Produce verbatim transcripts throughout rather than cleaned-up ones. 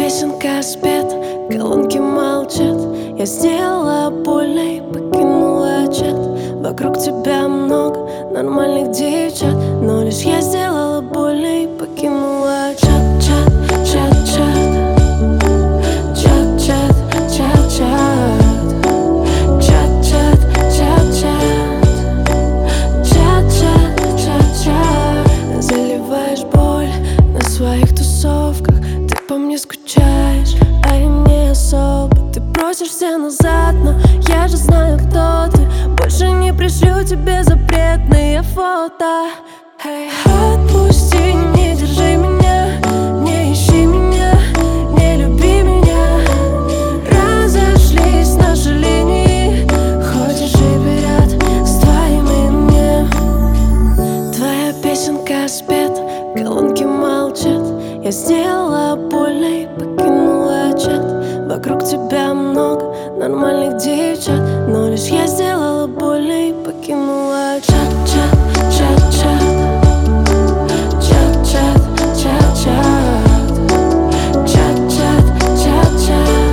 песенка спета, колонки молчат. Я сделала больно и покинула чат. Вокруг тебя много нормальных девчат, но лишь я сделала больно и покинула чат. Чат, чат, чат. Чат, чат, чат, чат. Чат, чат, чат, чат. Чат, чат, чат, чат. Заливаешь боль на своих тусовках. Ты по мне скучаешь, а я не особо. Ты просишься назад, но я же знаю, кто ты. Больше не пришлю тебе запретные фото. Hey. Отпусти, не держи меня, не ищи меня, не люби меня. Разошлись наши линии, хочешь и вперед с твоим именем. Твоя песенка спета, колонки молчат. Я сделала больно и покинула чат. Вокруг тебя много нормальных девчат, но лишь я сделала больно и покинула чат. Чат, чат, чат. Чат, чат, чат, чат. Чат, чат, чат, чат.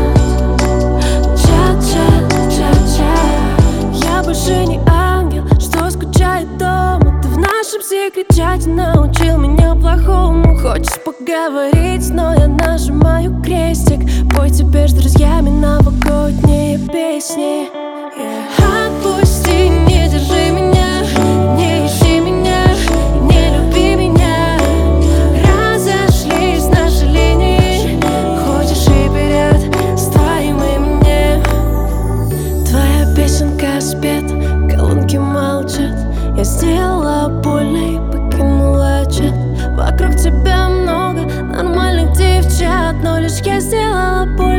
Чат, чат, чат, чат. Я больше не ангел, что скучает дома. Ты в нашем секрете научил меня плохому. Хочешь поговорить, но я нажимаю крестик. Пой теперь с друзьями новогодние песни. Yeah. Отпусти, не держи меня, не ищи меня, не люби меня. Разошлись наши линии, хочешь и вперед с твоим именем. Твоя песенка спета, колонки молчат. Я сделала больно и покинула чат. Вокруг тебя много нормальных девчат, но лишь я сделала больно.